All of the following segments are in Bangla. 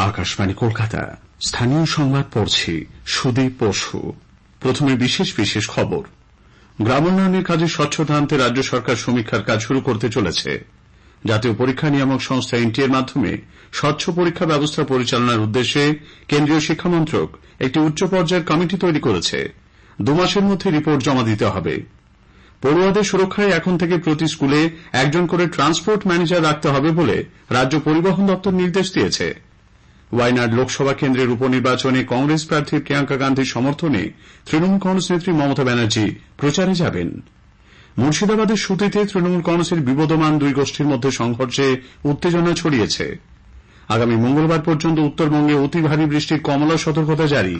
আকাশবাণী কলকাতা। স্থানীয় সংবাদ পড়ছি সুদীপ বসু। প্রথমে বিশেষ বিশেষ খবর। গ্রামোন্নয়নের কাজে স্বচ্ছতা আনতে রাজ্য সরকার সমীক্ষার কাজ শুরু করতে চলেছে। জাতীয় পরীক্ষা নিয়ামক সংস্থা এনটিএর মাধ্যমে স্বচ্ছ পরীক্ষা ব্যবস্থা পরিচালনার উদ্দেশ্যে কেন্দ্রীয় শিক্ষামন্ত্রক একটি উচ্চ পর্যায়ের কমিটি তৈরি করেছে। 2 মাসের মধ্যে রিপোর্ট জমা দিতে হবে। পড়ুয়াদের সুরক্ষায় এখন থেকে প্রতি স্কুলে একজন করে ট্রান্সপোর্ট ম্যানেজার রাখতে হবে বলে রাজ্য পরিবহন দপ্তর নির্দেশ দিয়েছে। ওয়াইনাড লোকসভা কেন্দ্রের উপনির্বাচনে কংগ্রেস প্রার্থী প্রিয়াঙ্কা গান্ধীর সমর্থনে তৃণমূল কংগ্রেস নেত্রী মমতা ব্যানার্জি প্রচারে যাবেন। মুর্শিদাবাদের সুতিতে তৃণমূল কংগ্রেসের বিবদমান 2 গোষ্ঠীর মধ্যে সংঘর্ষে উত্তেজনা ছড়িয়েছে। আগামী মঙ্গলবার পর্যন্ত উত্তরবঙ্গে অতি ভারী বৃষ্টির কমলা সতর্কতা জারি।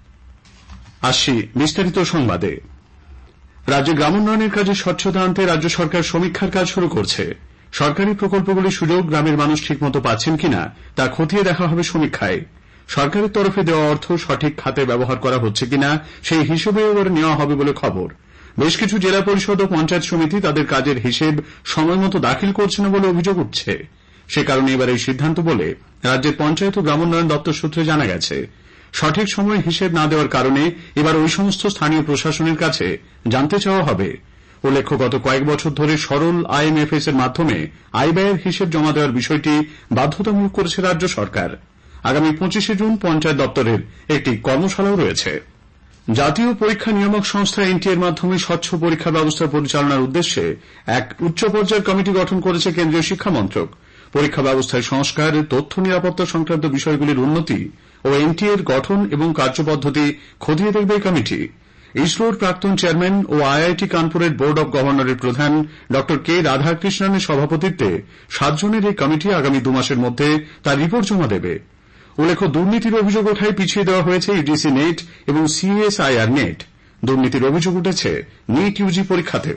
আসছি বিস্তারিত সংবাদে। রাজ্যে গ্রামোন্নয়নের কাজে স্বচ্ছতা আনতে রাজ্য সরকার সমীক্ষার কাজ শুরু করছে। সরকারি প্রকল্পগুলির সুযোগ গ্রামের মানুষ ঠিকমতো পাচ্ছেন কিনা তা খতিয়ে দেখা হবে সমীক্ষায়। সরকারের তরফে দেওয়া অর্থ সঠিক খাতে ব্যবহার করা হচ্ছে কিনা সেই হিসেবেও এবার নেওয়া হবে বলে খবর। বেশ কিছু জেলা পরিষদ ও পঞ্চায়েত সমিতি তাদের কাজের হিসেব সময়মতো দাখিল করছে না বলে অভিযোগ উঠছে। সে কারণে এবার এই সিদ্ধান্ত বলে রাজ্যের পঞ্চায়েত ও গ্রামোন্নয়ন দপ্তর সূত্রে জানা গেছে। সঠিক সময়ে হিসেব না দেওয়ার কারণে এবার ওই সমস্ত স্থানীয় প্রশাসনের কাছে জানতে চাওয়া হবে। উল্লেখ্য, গত কয়েক বছর ধরে সরল আইএমএফএস এর মাধ্যমে আয় ব্যয়ের হিসেব জমা দেওয়ার বিষয়টি বাধ্যতামূলক করেছে রাজ্য সরকার। আগামী 25শে জুন পঞ্চায়েত দপ্তরের একটি কর্মশালাও রয়েছে। জাতীয় পরীক্ষা নিয়ামক সংস্থা এনটিএর মাধ্যমে স্বচ্ছ পরীক্ষা ব্যবস্থা পরিচালনার উদ্দেশ্যে এক উচ্চ পর্যায়ের কমিটি গঠন করেছে কেন্দ্রীয় শিক্ষামন্ত্রক। পরীক্ষা ব্যবস্থায় সংস্কার, তথ্য নিরাপত্তা সংক্রান্ত বিষয়গুলির উন্নতি ও এনটিএর গঠন এবং কার্যপদ্ধতি খতিয়ে দেখবে এই কমিটি। ইসরোর প্রাক্তন চেয়ারম্যান ও আইআইটি কানপুরের বোর্ড অব গভর্নরের প্রধান ড কে রাধাকৃষ্ণনের সভাপতিত্বে 7 জনের এই কমিটি আগামী 2 মাসের মধ্যে তার রিপোর্ট জমা দেবে। উল্লেখ্য, দুর্নীতির অভিযোগ ওঠায় পিছিয়ে দেওয়া হয়েছে ইউজিসি নেট এবং সিএসআইআর নেট। দুর্নীতির অভিযোগ উঠেছে নিট ইউজি পরীক্ষাতেও।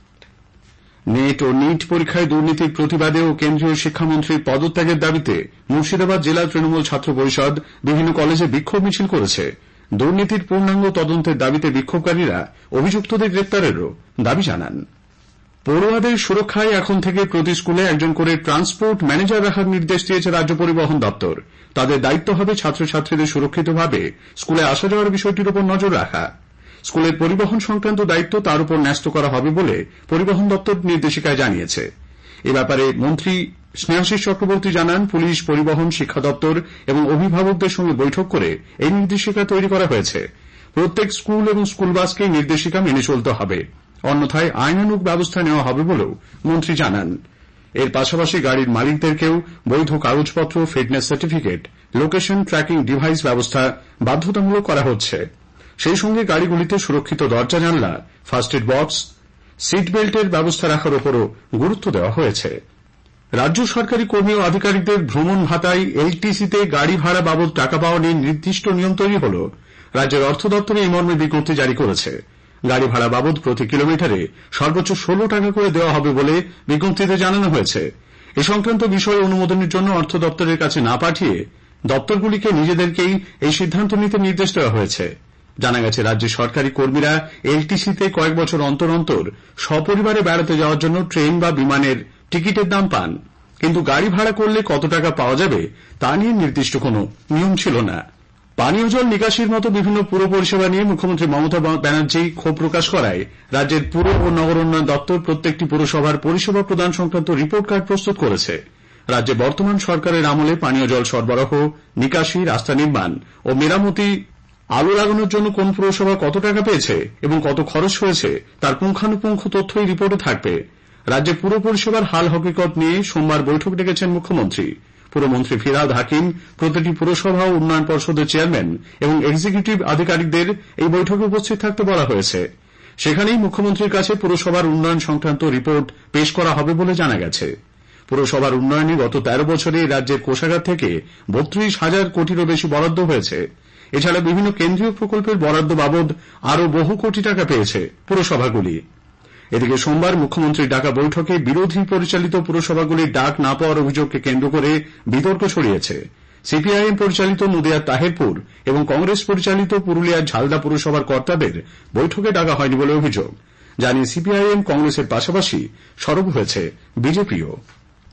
নেট ও নিট পরীক্ষায় দুর্নীতির প্রতিবাদে ও কেন্দ্রীয় শিক্ষামন্ত্রীর পদত্যাগের দাবিতে মুর্শিদাবাদ জেলা তৃণমূল ছাত্র পরিষদ বিভিন্ন কলেজে বিক্ষোভ মিছিল করেছে। দুর্নীতির পূর্ণাঙ্গ তদন্তের দাবিতে বিক্ষোভকারীরা অভিযুক্তদের গ্রেপ্তারেরও দাবি জানান। পড়ুয়াদের সুরক্ষায় এখন থেকে প্রতি স্কুলে একজন করে ট্রান্সপোর্ট ম্যানেজার রাখার নির্দেশ দিয়েছে রাজ্য পরিবহন দপ্তর। তাদের দায়িত্ব হবে ছাত্রছাত্রীদের সুরক্ষিতভাবে স্কুলে আসা যাওয়ার বিষয়টির উপর নজর রাখা। স্কুলের পরিবহন সংক্রান্ত দায়িত্ব তার উপর ন্যস্ত করা হবে বলে পরিবহন দপ্তর নির্দেশিকায় জানিয়েছে। এ ব্যাপারে মন্ত্রী স্নেহাশিস চক্রবর্তী জানান, পুলিশ, পরিবহন, শিক্ষা দপ্তর এবং অভিভাবকদের সঙ্গে বৈঠক করে এই নির্দেশিকা তৈরি করা হয়েছে। প্রত্যেক স্কুল এবং স্কুল বাসকে নির্দেশিকা মেনে চলতে হবে, অন্যথায় আইনানুগ ব্যবস্থা নেওয়া হবে বলেও মন্ত্রী জানান। এর পাশাপাশি গাড়ির মালিকদেরকেও বৈধ কাগজপত্র, fitness certificate, location tracking device ব্যবস্থা বাধ্যতামূলক করা হচ্ছে। সেই সঙ্গে গাড়িগুলিতে সুরক্ষিত দরজা জানলা, ফার্স্ট এড বক্স, সিট বেল্টের ব্যবস্থা রাখার উপরও গুরুত্ব দেওয়া হয়েছে। রাজ্য সরকারি কর্মী ও আধিকারিকদের ভ্রমণ ভাতায় এলটিসিতে গাড়ি ভাড়া বাবদ টাকা পাওয়া নিয়ে নির্দিষ্ট নিয়ম তৈরি হল। রাজ্যের অর্থ দপ্তর এই মর্মে বিজ্ঞপ্তি জারি করেছে। গাড়ি ভাড়া বাবদ প্রতি কিলোমিটারে সর্বোচ্চ 16 টাকা করে দেওয়া হবে বলে বিজ্ঞপ্তিতে জানানো হয়েছে। এ সংক্রান্ত বিষয় অনুমোদনের জন্য অর্থ দপ্তরের কাছে না পাঠিয়ে দপ্তরগুলিকে নিজেদেরকেই এই সিদ্ধান্ত নিতে নির্দেশ দেওয়া হয়েছে। জানা গেছে, রাজ্যের সরকারি কর্মীরা এলটিসিতে কয়েক বছর অন্তর অন্তর সপরিবারে বেড়াতে যাওয়ার জন্য ট্রেন বা বিমানের টিকিটের দাম পান, কিন্তু গাড়ি ভাড়া করলে কত টাকা পাওয়া যাবে তা নিয়ে নির্দিষ্ট কোনো নিয়ম ছিল না। পানীয় জল নিকাশির মতো বিভিন্ন পুর পরিষেবা নিয়ে মুখ্যমন্ত্রী মমতা ব্যানার্জি ক্ষোভ প্রকাশ করায় রাজ্যের পুর ও নগর উন্নয়ন দপ্তর প্রত্যেকটি পুরসভার পরিষেবা প্রদান সংক্রান্ত রিপোর্ট কার্ড প্রস্তুত করেছে। রাজ্যে বর্তমান সরকারের আমলে পানীয় জল সরবরাহ, নিকাশি, রাস্তা নির্মাণ ও মেরামতি, আলো লাগানোর জন্য কোন পুরসভা কত টাকা পেয়েছে এবং কত খরচ হয়েছে তার পুঙ্খানুপুঙ্খ তথ্য এই রিপোর্টে থাকবে। রাজ্যে পুর পরিষেবার হাল হকিকত নিয়ে সোমবার বৈঠক ডেকেছেন মুখ্যমন্ত্রী। পুরমন্ত্রী ফিরহাদ হাকিম, প্রতিটি পুরসভা ও উন্নয়ন পর্ষদের চেয়ারম্যান এবং এক্সিকিউটিভ আধিকারিকদের এই বৈঠকে উপস্থিত থাকতে বলা হয়েছে। সেখানেই মুখ্যমন্ত্রীর কাছে পুরসভার উন্নয়ন সংক্রান্ত রিপোর্ট পেশ করা হবে বলে জানা গেছে। পুরসভার উন্নয়নে গত 13 বছরে রাজ্যের কোষাগার থেকে 32,000 কোটিরও বেশি বরাদ্দ হয়েছে। এছাড়া বিভিন্ন কেন্দ্রীয় প্রকল্পের বরাদ্দ বাবদ আরও বহু কোটি টাকা পেয়েছে পুরসভাগুলি। এদিকে সোমবার মুখ্যমন্ত্রীর ডাকা বৈঠকে বিরোধী পরিচালিত পুরসভাগুলির ডাক না পাওয়ার অভিযোগকে কেন্দ্র করে বিতর্ক ছড়িয়েছে। সিপিআইএম পরিচালিত নদিয়ার তাহেরপুর এবং কংগ্রেস পরিচালিত পুরুলিয়ার ঝালদা পুরসভার কর্তাদের বৈঠকে ডাকা হয়নি বলে অভিযোগ। জানিয়ে সিপিআইএম কংগ্রেসের পাশাপাশি সরব হয়েছে বিজেপিও।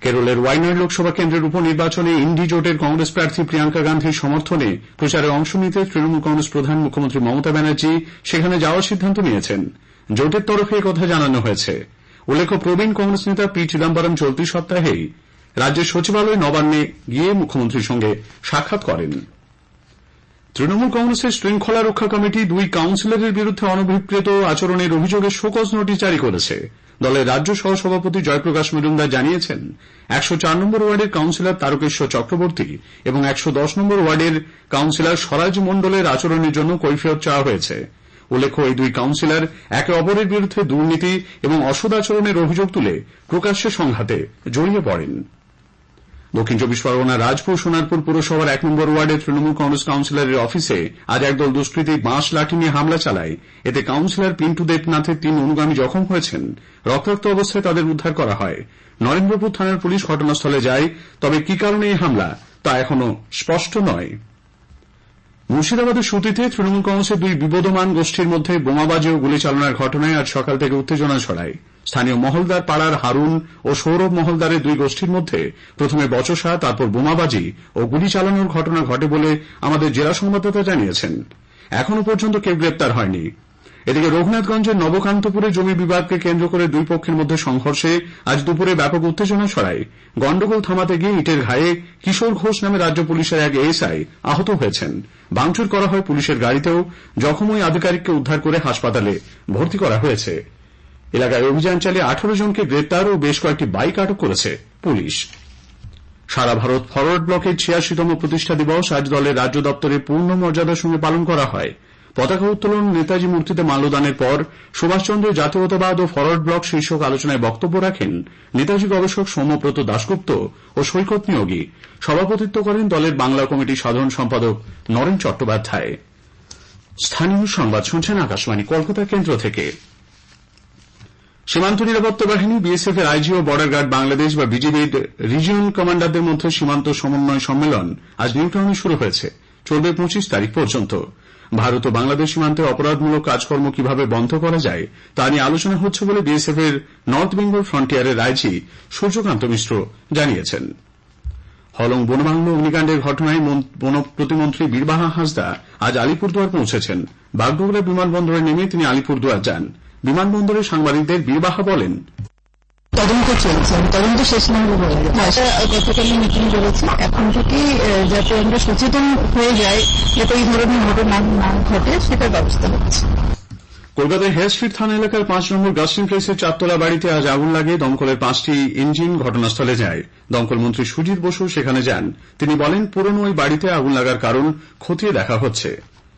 কেরলের ওয়াইনাড লোকসভা কেন্দ্রের উপনির্বাচনে ইন্ডি জোটের কংগ্রেস প্রার্থী প্রিয়াঙ্কা গান্ধীর সমর্থনে প্রচারে অংশ নিতে তৃণমূল কংগ্রেস প্রধান মুখ্যমন্ত্রী মমতা ব্যানার্জি সেখানে যাওয়ার সিদ্ধান্ত নিয়েছেন। জোটের তরফে একথা জানানো হয়েছে। উল্লেখ্য, প্রবীণ কংগ্রেস নেতা পি চিদম্বরম চলতি সপ্তাহেই রাজ্যের সচিবালয় নবান্নে গিয়ে মুখ্যমন্ত্রীর সঙ্গে সাক্ষাৎ করেন। তৃণমূল কংগ্রেসের শৃঙ্খলা রক্ষা কমিটি 2 কাউন্সিলরের বিরুদ্ধে অনভিপ্রেত আচরণের অভিযোগে শোকজ নোটিশ জারি করেছে। দলের রাজ্য সহসভাপতি জয়প্রকাশ মজুমদার জানিয়েছেন, 104 নম্বর ওয়ার্ডের কাউন্সিলর তারকেশ্বর চক্রবর্তী এবং 110 নম্বর ওয়ার্ডের কাউন্সিলর স্বরাজ মণ্ডলের আচরণের জন্য কৈফিয়ত চাওয়া হয়েছে। উল্লেখ্য, এই 2 কাউন্সিলর একে অপরের বিরুদ্ধে দুর্নীতি এবং অসদাচরণের অভিযোগ তুলে প্রকাশ্যে সংঘাতে জড়িয়ে পড়েন। দক্ষিণ 24 পরগনার রাজপুর সোনারপুর পুরসভার 1 নম্বর ওয়ার্ডে তৃণমূল কংগ্রেস কাউন্সিলরের অফিসে আজ একদল দুষ্কৃতী বাঁশ লাঠি নিয়ে হামলা চালায়। এতে কাউন্সিলর পিন্টু দেবনাথের 3 অনুগামী জখম হয়েছেন। রক্তাক্ত অবস্থায় তাদের উদ্ধার করা হয়। নরেন্দ্রপুর থানার পুলিশ ঘটনাস্থলে যায়, তবে কি কারণে এই হামলা তা এখনো স্পষ্ট নয়। মুর্শিদাবাদের সুতিতে তৃণমূল কংগ্রেসের 2 বিবদমান গোষ্ঠীর মধ্যে বোমাবাজি ও গুলি চালনার ঘটনায় আজ সকাল থেকে উত্তেজনা ছড়ায়। স্থানীয় মহলদার পাড়ার হারুন ও সৌরভ মহলদারের 2 গোষ্ঠীর মধ্যে প্রথমে বচসা, তারপর বোমাবাজি ও গুলি চালানোর ঘটনা ঘটে বলে আমাদের জেলা সংবাদদাতা জানিয়েছেন। এখনো পর্যন্ত কেউ গ্রেপ্তার হয়নি। এদিকে রঘুনাথগঞ্জের নবকান্তপুরে জমি বিবাদকে কেন্দ্র করে 2 পক্ষের মধ্যে সংঘর্ষে আজ দুপুরে ব্যাপক উত্তেজনা ছড়ায়। গন্ডগোল থামাতে গিয়ে ইটের ঘায়ে কিশোর ঘোষ নামে রাজ্য পুলিশের এক এএসআই আহত হয়েছেন। ভাঙচুর করা হয় পুলিশের গাড়িতেও। জখম ওই আধিকারিককে উদ্ধার করে হাসপাতালে ভর্তি করা হয়েছে। এলাকায় অভিযান চালিয়ে 18 জনকে গ্রেপ্তার ও বেশ কয়েকটি বাইক আটক করেছে পুলিশ। সারা ভারত ফরওয়ার্ড ব্লকের 86তম প্রতিষ্ঠা দিবস আজ দলের রাজ্য দপ্তরে পূর্ণ মর্যাদার সঙ্গে পালন করা হয়। পতাকা উত্তোলন, নেতাজি মূর্তিতে মাল্যদানের পর সুভাষচন্দ্রের জাতীয়তাবাদ ও ফরওয়ার্ড ব্লক শীর্ষক আলোচনায় বক্তব্য রাখেন নেতাজি গবেষক সৌম্যব্রত দাশগুপ্ত ও সৈকত নিয়োগী। সভাপতিত্ব করেন দলের বাংলা কমিটির সাধারণ সম্পাদক নরেন চট্টোপাধ্যায়। স্থানীয় সংবাদ শুনছেন আকাশবাণী কলকাতা কেন্দ্র থেকে। সীমান্ত নিরাপত্তা বাহিনী, বিএসএফ এর আইজি ও বর্ডার গার্ড বাংলাদেশ বা বিজিবির রিজিয়ন কমান্ডারদের মধ্যে সীমান্ত সমন্বয় সম্মেলন আজ নিউটাউনে শুরু হয়েছে। চলবে 25 তারিখ পর্যন্ত। ভারত ও বাংলাদেশ সীমান্তে অপরাধমূলক কাজকর্ম কিভাবে বন্ধ করা যায় তা নিয়ে আলোচনা হচ্ছে বলে বিএসএফ এর নর্থ বেঙ্গল ফ্রন্টিয়ারের আইজি সূর্যকান্ত মিশ্র জানিয়েছেন। হলং বনবাংলো অগ্নিকাণ্ডের ঘটনায় বন প্রতিমন্ত্রী বীরবাহা হাঁসদা আজ আলিপুরদুয়ার পৌঁছেছেন। বাগডোগরা বিমানবন্দরে নেমে তিনি আলিপুরদুয়ার যান। বিমানবন্দরে সাংবাদিকদের বীরবাহা বলেন, তদন্ত চলছে, তদন্ত শেষ না হলে বলা যায়। গতকাল মিটিং করেছি, এখন থেকে যাতে আমরা সচেতন হয়ে যাই যাতে এই ধরনের ঘটনা না ঘটে সেটার ব্যবস্থা হচ্ছে। কলকাতায় হেয়ার স্ট্রিট থানা এলাকার 5 নম্বর গাস্টিন প্লেসের 4তলা বাড়িতে আজ আগুন লাগে। দমকলের 5টি ইঞ্জিন ঘটনাস্থলে যায়। দমকল মন্ত্রী সুজিত বসু সেখানে যান। তিনি বলেন, পুরনো ওই বাড়িতে আগুন লাগার কারণ খতিয়ে দেখা হচ্ছে।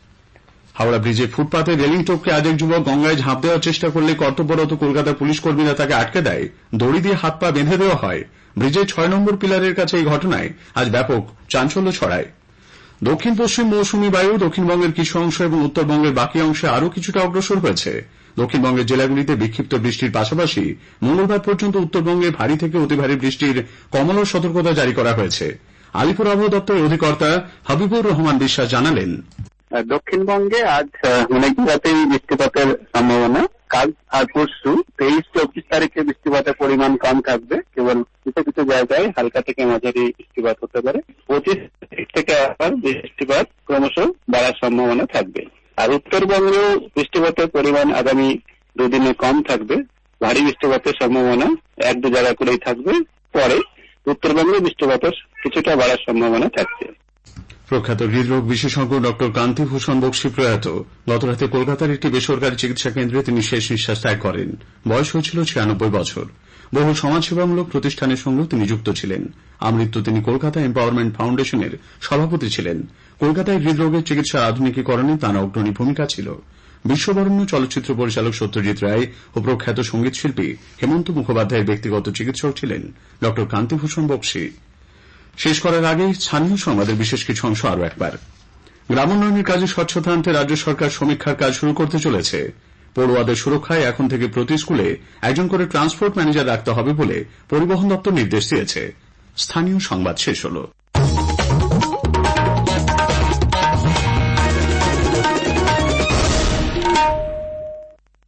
হাওড়া ব্রিজে ফুটপাতে রেলিং টপকে আজ এক যুবক গঙ্গায় ঝাঁপ দেওয়ার চেষ্টা করলে কর্তব্যরত কলকাতা পুলিশ কর্মীরা তাকে আটকে দেয়। দড়ি দিয়ে হাত পা বেঁধে দেওয়া হয়। ব্রিজের 6 নম্বর পিলারের কাছে এই ঘটনায় আজ ব্যাপক চাঞ্চল্য ছড়ায়। দক্ষিণ পশ্চিম মৌসুমী বায়ু দক্ষিণবঙ্গের কিছু অংশ এবং উত্তরবঙ্গের বাকি অংশে আরও কিছুটা অগ্রসর হয়েছে। দক্ষিণবঙ্গের জেলাগুলিতে বিক্ষিপ্ত বৃষ্টির পাশাপাশি মঙ্গলবার পর্যন্ত উত্তরবঙ্গে ভারী থেকে অতি ভারী বৃষ্টির কমলা সতর্কতা জারি করা হয়েছে। আলিপুর আবহাওয়া দপ্তরের অধিকর্তা হাবিবুর রহমান বিশ্বাস জানালেন, দক্ষিণবঙ্গে আজ অনেক জায়গাতেই বৃষ্টিপাতের সম্ভাবনা। কাল আর পরশু 23-24 তারিখে বৃষ্টিপাতের পরিমাণ কম থাকবে। কেবল কিছু কিছু জায়গায় হালকা থেকে মাঝারি বৃষ্টিপাত হতে পারে। 25 তারিখ থেকে আবার বৃষ্টিপাত ক্রমশ বাড়ার সম্ভাবনা থাকবে। আর উত্তরবঙ্গেও বৃষ্টিপাতের পরিমাণ আগামী 2 দিনে কম থাকবে। ভারী বৃষ্টিপাতের সম্ভাবনা 1-2 জায়গা করেই থাকবে। পরে উত্তরবঙ্গে বৃষ্টিপাতের কিছুটা বাড়ার সম্ভাবনা থাকছে। প্রখ্যাত হৃদরোগ বিশেষজ্ঞ ডক্টর কান্তিভূষণ বক্সী প্রয়াত। গতরাতে কলকাতার একটি বেসরকারি চিকিৎসা কেন্দ্রে তিনি শেষ নিঃশ্বাস ত্যাগ করেন। বয়স হয়েছিল 96 বছর। বহু সমাজসেবামূলক প্রতিষ্ঠানের সঙ্গেও তিনি যুক্ত ছিলেন। আমৃত্যু তিনি কলকাতা এম্পাওয়ারমেন্ট ফাউন্ডেশনের সভাপতি ছিলেন। কলকাতায় হৃদরোগের চিকিৎসার আধুনিকীকরণে তাঁর অগ্রণী ভূমিকা ছিল। বিশ্ববরেণ্য চলচ্চিত্র পরিচালক সত্যজিৎ রায় ও প্রখ্যাত সঙ্গীতশিল্পী হেমন্ত মুখোপাধ্যায়ের ব্যক্তিগত চিকিৎসক ছিলেন ডক্টর কান্তিভূষণ বক্সী। শেষ করার আগেই স্থানীয় সংবাদের বিশেষ কিছু অংশ আরও একবার। গ্রামোন্নয়নের কাজে স্বচ্ছতা আনতে রাজ্য সরকার সমীক্ষার কাজ শুরু করতে চলেছে। পড়ুয়াদের সুরক্ষায় এখন থেকে প্রতি স্কুলে একজন করে ট্রান্সপোর্ট ম্যানেজার রাখতে হবে বলে পরিবহন দপ্তর নির্দেশ দিয়েছে। স্থানীয় সংবাদ শেষ হল।